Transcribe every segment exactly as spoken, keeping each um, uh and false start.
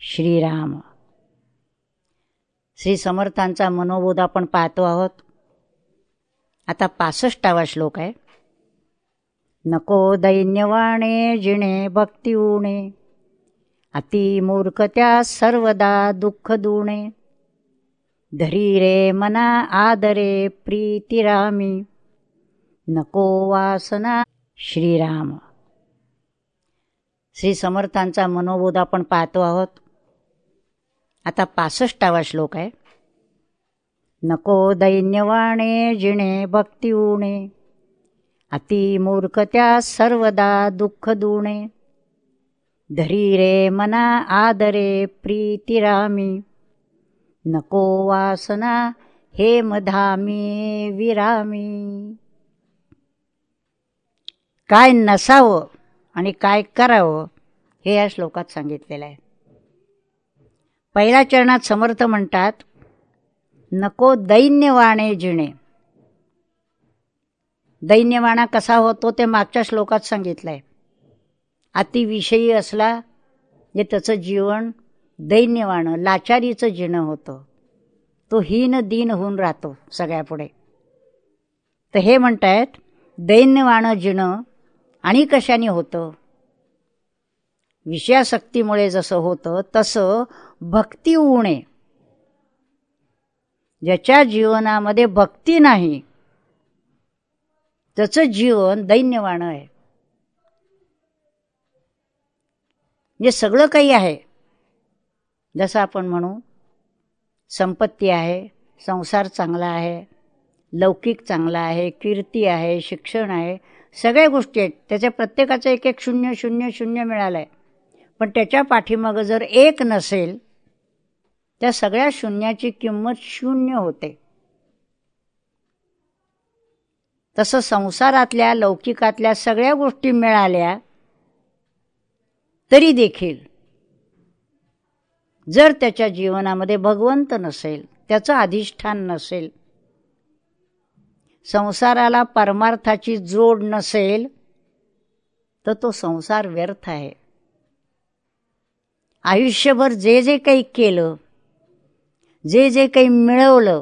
श्रीराम. श्री समर्थांचा मनोबोध आपण पाहतो आहोत. आता पासष्टावा श्लोक आहे. नको दैन्यवाणे जिणे भक्ती उणे, अति मूर्खत्या सर्वदा दुःख दुणे. धरी रे मना आदरे प्रीतिरामी, नको वासना. श्रीराम. श्री समर्थांचा मनोबोध आपण पाहतो आहोत. आता पासष्टावा श्लोक आहे. नको दैन्यवाणे जिणे भक्ती उणे, अति मूर्खत्या सर्वदा दुःख दुणे. धरी रे मना आदरे प्रीतिरामी, नको वासना हे मधामी विरामी. काय नसावं आणि काय करावं हे या श्लोकात सांगितलेलं आहे. पहिल्या चरणात समर्थ म्हणतात नको दैन्यवाणे जिणे. दैन्यवाणा कसा होतो ते मागच्या श्लोकात सांगितलंय. अतिविषयी असला जे त्याचं जीवन दैन्यवाणं लाचारीचं जिणं होतं, तो हीन दीन होऊन राहतो सगळ्यापुढे. तर हे म्हणतायत दैन्यवाणं जिणं आणि कशाने होतं? विषयासक्तीमुळे जसं होतं तसं भक्ती उणे. ज्याच्या जीवनामध्ये भक्ती नाही त्याचं जीवन दैन्यवाणं आहे. जे सगळं काही आहे, जसं आपण म्हणू संपत्ती आहे, संसार चांगला आहे, लौकिक चांगला आहे, कीर्ती आहे, शिक्षण आहे, सगळ्या गोष्टी आहेत. त्याच्या प्रत्येकाचं एक एक शून्य शून्य शून्य मिळालं आहे. पण त्याच्या पाठीमागं जर एक नसेल त्या सगळ्या शून्याची किंमत शून्य होते. तसं संसारातल्या लौकिकातल्या सगळ्या गोष्टी मिळाल्या तरी देखील जर त्याच्या जीवनामध्ये भगवंत नसेल, त्याचं अधिष्ठान नसेल, संसाराला परमार्थाची जोड नसेल तर तो संसार व्यर्थ आहे. आयुष्यभर जे जे काही केलं, जे जे काही मिळवलं,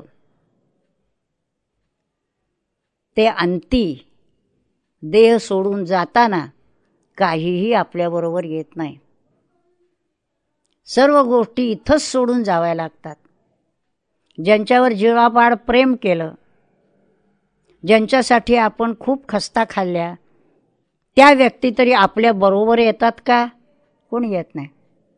ते अंती देह सोडून जाताना काहीही आपल्याबरोबर येत नाही. सर्व गोष्टी इथंच सोडून जाव्या लागतात. ज्यांच्यावर जीवापाड प्रेम केलं, ज्यांच्यासाठी आपण खूप खस्ता खाल्ल्या, त्या व्यक्ती तरी आपल्या बरोबर येतात का? कोणी येत नाही.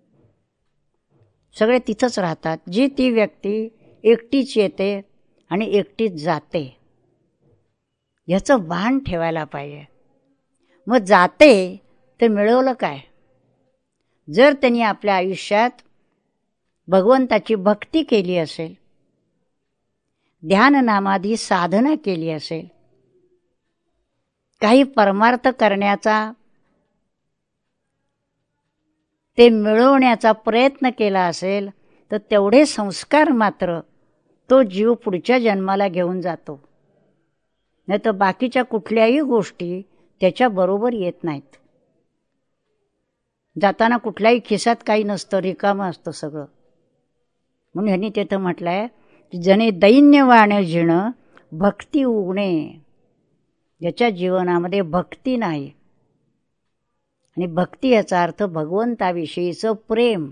सगळे तिथंच राहतात. जी ती व्यक्ती एकटीच येते आणि एकटीच जाते. ह्याचं भान ठेवायला पाहिजे. मग जाते तर मिळवलं काय? जर त्यांनी आपल्या आयुष्यात भगवंताची भक्ती केली असेल, ध्याननामाधी साधना केली असेल, काही परमार्थ करण्याचा ते मिळवण्याचा प्रयत्न केला असेल तर तेवढे संस्कार मात्र तो जीव पुढच्या जन्माला घेऊन जातो. नाही तर बाकीच्या कुठल्याही गोष्टी त्याच्या बरोबर येत नाहीत. जाताना कुठल्याही खिशात काही नसतं, रिकामं असतं सगळं. म्हणून ह्यांनी तिथं म्हटलंय की जने दैन्यवाणे जिणं भक्ती उणे. ज्याच्या जीवनामध्ये भक्ती नाही, आणि भक्ती याचा अर्थ भगवंताविषयीचं प्रेम.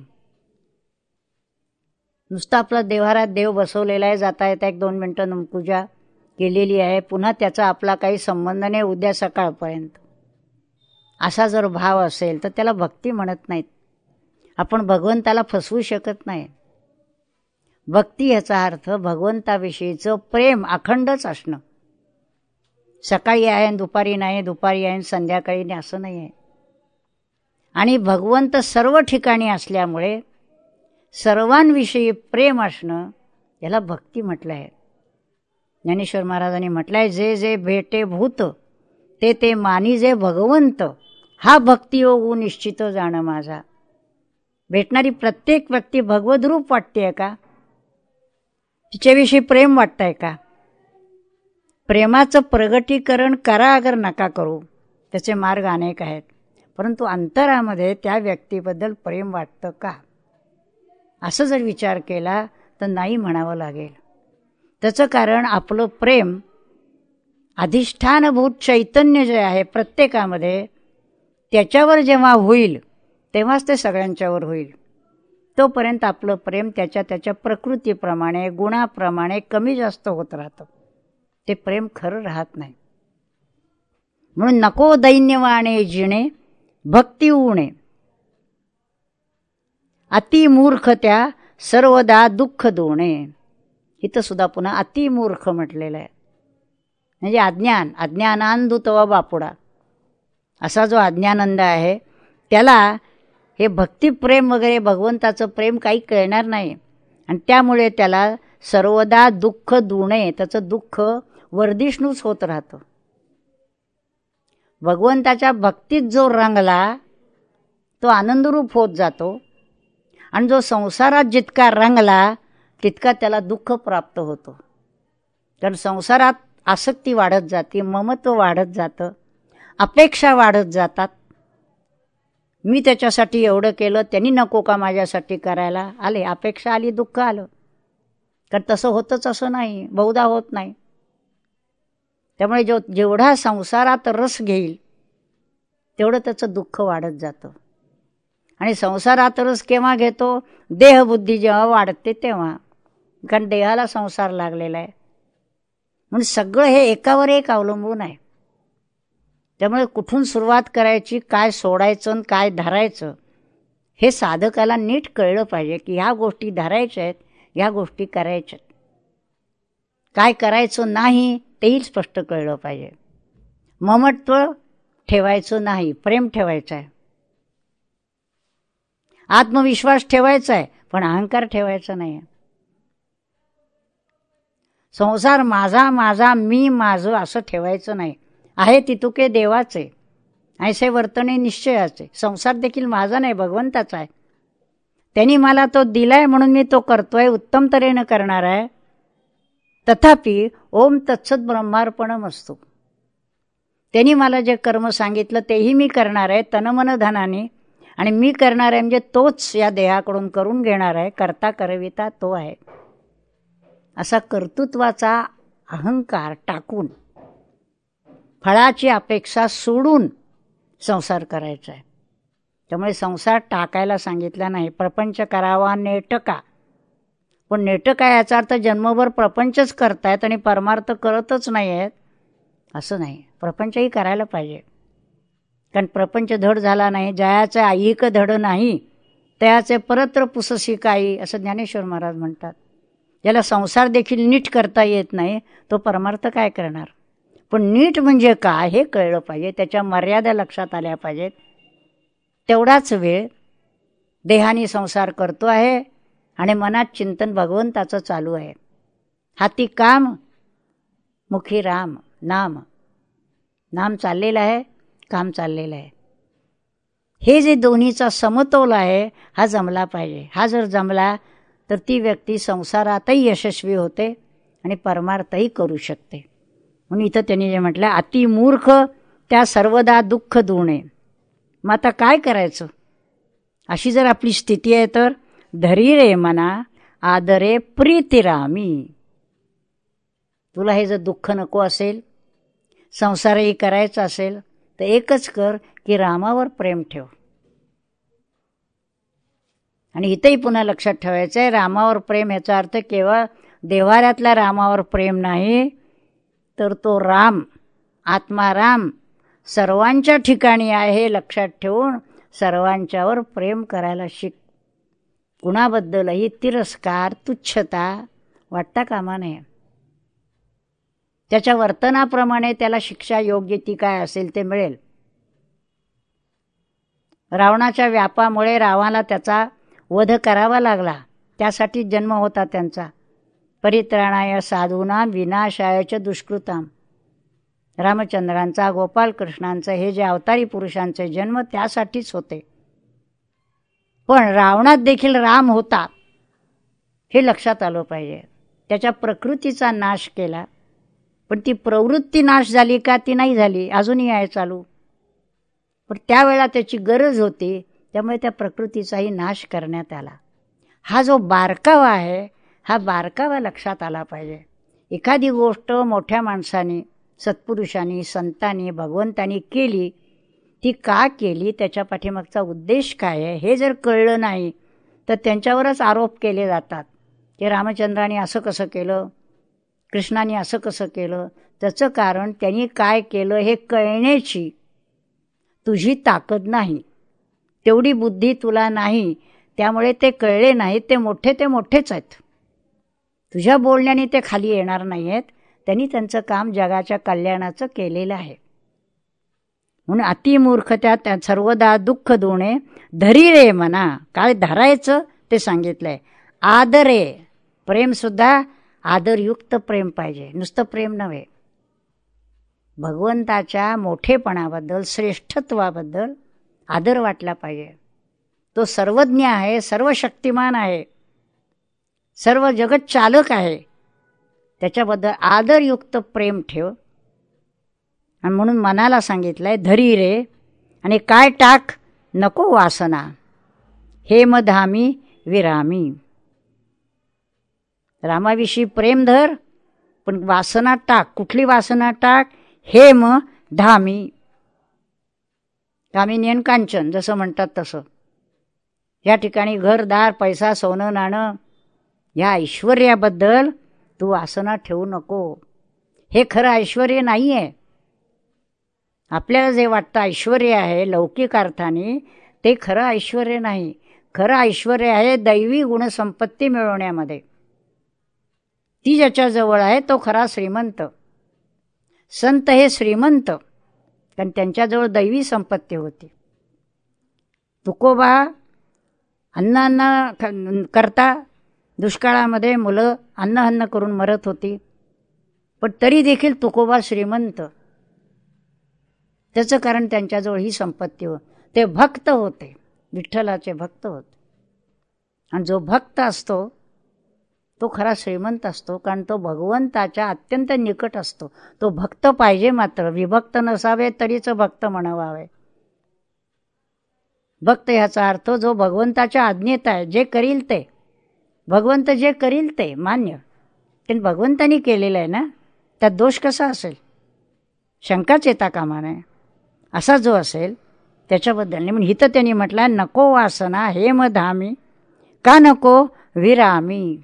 नुसतं आपला देवारात देव बसवलेला आहे, जाता येता एक दोन मिनटं पूजा केलेली आहे, पुन्हा त्याचा आपला काही संबंध नाही उद्या सकाळपर्यंत, असा जर भाव असेल तर त्याला भक्ती म्हणत नाहीत. आपण भगवंताला फसवू शकत नाही. भक्ती याचा अर्थ भगवंताविषयीचं प्रेम अखंडच असणं. सकाळी आहे दुपारी नाही, दुपारी आहे संध्याकाळी नाही, असं नाही आहे. आणि भगवंत सर्व ठिकाणी असल्यामुळे सर्वांविषयी प्रेम असणं याला भक्ती म्हटलं आहे. ज्ञानेश्वर महाराजांनी म्हटलं आहे, जे जे भेटे भूत ते ते मानी जे भगवंत, हा भक्ती योग निश्चित जाणं माझा. भेटणारी प्रत्येक व्यक्ती भगवद्रूप वाटते का? तिच्याविषयी प्रेम वाटतंय का? प्रेमाचं प्रगटीकरण करा अगर नका करू, त्याचे मार्ग अनेक आहेत, परंतु अंतरामध्ये त्या व्यक्तीबद्दल प्रेम वाटतं का? असं जर विचार केला तर नाही म्हणावं लागेल. त्याचं कारण आपलं प्रेम अधिष्ठानभूत चैतन्य जे आहे प्रत्येकामध्ये, त्याच्यावर जेव्हा होईल तेव्हाच ते सगळ्यांच्यावर होईल. तोपर्यंत आपलं प्रेम त्याच्या त्याच्या प्रकृतीप्रमाणे गुणाप्रमाणे कमी जास्त होत राहतं. ते प्रेम खरं राहत नाही. म्हणून नको दैन्यवाणे जिणे भक्ती उणे, अतिमूर्ख त्या सर्वदा दुःख दोणे. इथं सुद्धा पुन्हा अतिमूर्ख म्हटलेलं आहे. म्हणजे अज्ञान, अज्ञानांधुतवा बापुडा असा जो अज्ञानंद आहे त्याला हे भक्तिप्रेम वगैरे भगवंताचं प्रेम काही कळणार नाही. आणि त्यामुळे त्याला सर्वदा दुःख दुणे, त्याचं दुःख वर्धिष्णूच होत राहतं. भगवंताच्या भक्तीत जो रंगला तो आनंदरूप होत जातो, आणि जो संसारात जितका रंगला तितका त्याला दुःख प्राप्त होतो. कारण संसारात आसक्ती वाढत जाते, ममत्व वाढत जातं, अपेक्षा वाढत जातात. मी त्याच्यासाठी एवढं केलं, त्यांनी नको का माझ्यासाठी करायला, आले अपेक्षा आली, दुःख आलं. कारण तसं होतंच असं नाही, बहुधा होत नाही. त्यामुळे जो जेवढा संसारात रस घेईल तेवढं त्याचं दुःख वाढत जातं. आणि संसारात रस केव्हा घेतो? देहबुद्धी जेव्हा वाढते तेव्हा. कारण देहाला संसार लागलेला आहे. म्हणून सगळं हे एकावर एक अवलंबून आहे. त्यामुळे कुठून सुरुवात करायची, काय सोडायचं आणि काय धरायचं, हे साधकाला नीट कळलं पाहिजे की ह्या गोष्टी धरायच्या आहेत, ह्या गोष्टी करायच्या आहेत. काय करायचं नाही तेही स्पष्ट कळलं पाहिजे. ममत्व ठेवायचं नाही, प्रेम ठेवायचं आहे. आत्मविश्वास ठेवायचा आहे, पण अहंकार ठेवायचा नाही. संसार माझा माझा मी माझं असं ठेवायचं नाही. आहे तितुके देवाचे, ऐसे वर्तने निश्चयाचे. संसार देखील माझा नाही, भगवंताचा आहे. त्यांनी मला तो दिलाय म्हणून मी तो करतोय, उत्तम तऱ्हेनं करणार आहे. तथापि ओम तत्सत ब्रह्मार्पणम असतो. त्यांनी मला जे कर्म सांगितलं तेही मी करणार आहे तनमन धनाने. आणि मी करणार आहे म्हणजे तोच या देहाकडून करून घेणार आहे. करता करविता तो आहे. असा कर्तृत्वाचा अहंकार टाकून, फळाची अपेक्षा सोडून संसार करायचा आहे. त्यामुळे संसार टाकायला सांगितला नाही. प्रपंच करावा नेटका. पण नेटका याचा अर्थ जन्मभर प्रपंचच करतायत आणि परमार्थ करतच नाही आहेत असं नाही. प्रपंचही करायला पाहिजे. कारण प्रपंच धड झाला नाही, जयाचे ऐहिक धड नाही, तयाचे परत्र पुससी काही, असं ज्ञानेश्वर महाराज म्हणतात. ज्याला संसार देखील नीट करता येत नाही तो परमार्थ काय करणार. पण नीट म्हणजे काय हे कळलं पाहिजे, त्याच्या मर्यादा लक्षात आल्या पाहिजेत. तेवढाच वेळ देहाने संसार करतो आहे आणि मनात चिंतन भगवंताचं चालू आहे. हाती काम, मुखी राम नाम. नाम चाललेलं आहे, काम चाललेलं आहे. हे जे दोन्हीचा समतोल आहे हा जमला पाहिजे. हा जर जमला तर ती व्यक्ती संसारातही यशस्वी होते आणि परमार्थही करू शकते. म्हणून इथं त्यांनी जे म्हटलं, अतिमूर्ख त्या सर्वदा दुःख दुणे. मग आता काय करायचं? अशी जर आपली स्थिती आहे तर धरी रे मना आदरे प्रीतिरामी. तुला हे जर दुःख नको असेल, संसारही करायचा असेल तर एकच कर की रामावर प्रेम ठेव. आणि इथंही पुन्हा लक्षात ठेवायचं आहे, रामावर प्रेम याचा अर्थ केवळ देव्हाऱ्यातल्या रामावर प्रेम नाही, तर तो राम, आत्मा राम सर्वांच्या ठिकाणी आहे हे लक्षात ठेवून सर्वांच्यावर प्रेम करायला शिक. कुणाबद्दलही तिरस्कार, तुच्छता वाटता कामा नये. त्याच्या वर्तनाप्रमाणे त्याला शिक्षा योग्य ती काय असेल ते मिळेल. रावणाच्या व्यापामुळे रावणाला त्याचा वध करावा लागला, त्यासाठी जन्म होता त्यांचा. परित्राणाय साधूनां विनाशाय च दुष्कृतां. रामचंद्रांचा, गोपालकृष्णांचा हे जे अवतारी पुरुषांचे जन्म त्यासाठीच होते. पण रावणात देखील राम होता हे लक्षात आलं पाहिजे. त्याच्या प्रकृतीचा नाश केला, पण ती प्रवृत्ती नाश झाली का? ती नाही झाली, अजूनही आहे चालू. पण त्यावेळेला त्याची गरज होती, त्यामुळे त्या प्रकृतीचाही नाश करण्यात आला. हा जो बारकावा आहे, हा बारकावा लक्षात आला पाहिजे. एखादी गोष्ट मोठ्या माणसाने, सत्पुरुषांनी, संतांनी, भगवंतांनी केली, ती का केली, त्याच्या पाठीमागचा उद्देश काय आहे हे जर कळलं नाही तर त्यांच्यावरच आरोप केले जातात की रामचंद्राने असं कसं केलं, कृष्णाने असं कसं केलं. त्याचं कारण त्यांनी काय केलं हे कळण्याची तुझी ताकद नाही, तेवढी बुद्धी तुला नाही, त्यामुळे ते कळले नाही. ते मोठे ते मोठेच आहेत, तुझ्या बोलण्याने ते खाली येणार नाही आहेत. त्यांनी त्यांचं काम जगाच्या कल्याणाचं केलेलं आहे. म्हणून अतिमूर्खत्या त्या सर्वदा दुःख दोणे धरी रे मना. काय धरायचं ते सांगितलंय. आदरे, प्रेमसुद्धा आदरयुक्त प्रेम पाहिजे, नुसतं प्रेम नव्हे. भगवंताच्या मोठेपणाबद्दल, श्रेष्ठत्वाबद्दल आदर वाटला पाहिजे. तो सर्वज्ञ आहे, सर्व शक्तिमान आहे, सर्व जगत चालक आहे. त्याच्याबद्दल आदरयुक्त प्रेम ठेव. आणि म्हणून मनाला सांगितलंय धरी रे, आणि काय टाक, नको वासना, हेमधामी विरामी. रामाविषयी प्रेम धर, पण वासना टाक. कुठली वासना टाक? हेम धामी, कामिनी आणि कांचन जसं म्हणतात तसं. या ठिकाणी घरदार, पैसा, सोनं नाणं, या ऐश्वर्याबद्दल तू वासना ठेवू नको. हे खरं ऐश्वर्य नाही आहे. आपल्याला जे वाटतं ऐश्वर्य आहे लौकिक अर्थाने, ते खरं ऐश्वर्य नाही. खरं ऐश्वर्य आहे दैवी गुणसंपत्ती मिळवण्यामध्ये. ती ज्याच्याजवळ आहे तो खरा श्रीमंत. संत हे श्रीमंत, कारण त्यांच्याजवळ दैवी संपत्ती होती. तुकोबा अन्न अन्न करता दुष्काळामध्ये मुलं अन्न अन्न करून मरत होती, पण तरी देखील तुकोबा श्रीमंत. त्याचं कारण त्यांच्याजवळ ही संपत्ती होती. ते भक्त होते, विठ्ठलाचे भक्त होते. आणि जो भक्त असतो तो खरा श्रीमंत असतो, कारण तो भगवंताच्या अत्यंत निकट असतो. तो भक्त पाहिजे, मात्र विभक्त नसावे तरीच भक्त म्हणावावे. भक्त ह्याचा अर्थ जो भगवंताच्या आज्ञेत आहे, जे करील ते, भगवंत जे करील ते मान्य. पण भगवंतानी केलेलं आहे ना, त्यात दोष कसा असेल, शंकाच येता कामा नये. असा जो असेल त्याच्याबद्दल नाही. म्हणून हिथं त्यांनी म्हटलं नको वासना हेमधामी, का नको विरामी.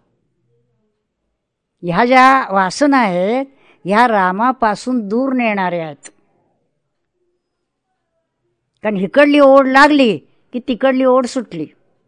ह्या ज्या वासना आहेत ह्या रामापासून दूर नेणाऱ्या आहेत. कारण हिकडली ओढ लागली की तिकडली ओढ सुटली.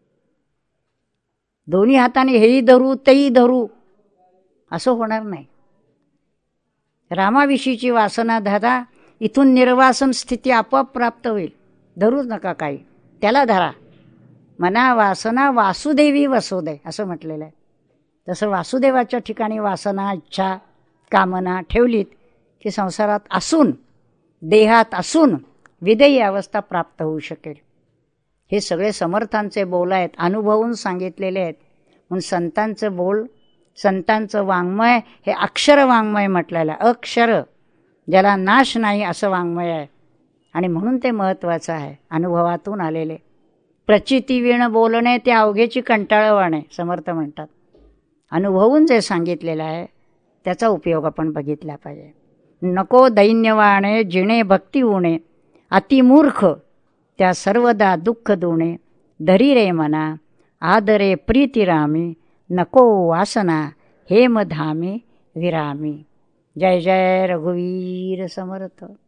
दोन्ही हाताने हेही धरू तेही धरू असं होणार नाही. रामाविषयीची वासना धरा, इथून निर्वासन स्थिती आपोआप प्राप्त होईल. धरूच नका काही, त्याला धरा. मना वासना वासुदेवी वसुदे असं म्हटलेलं आहे. तसं वासुदेवाच्या ठिकाणी वासना, इच्छा, कामना ठेवलीत की संसारात असून, देहात असून विदेही अवस्था प्राप्त होऊ शकेल. हे सगळे समर्थांचे बोल आहेत, अनुभवून सांगितलेले आहेत. म्हणून संतांचं बोल, संतांचं वाङ्मय हे अक्षर वाङ्मय म्हटलेलं आहे. अक्षर ज्याला नाश नाही असं वाङ्मय आहे. आणि म्हणून ते महत्त्वाचं आहे, अनुभवातून आलेले. प्रचिती विण बोलणे ते अवघेची कंटाळवाणे समर्थ म्हणतात. अनुभवून जे सांगितलेलं आहे त्याचा उपयोग आपण बघितला पाहिजे. नको दैन्यवाणे जिणे भक्ती उणे, अतिमूर्ख त्या सर्वदा दुःख दुणे. धरी रे मना आदरे प्रीतिरामी, नको वासना हेमधामी विरामी. जय जय रघुवीर समर्थ.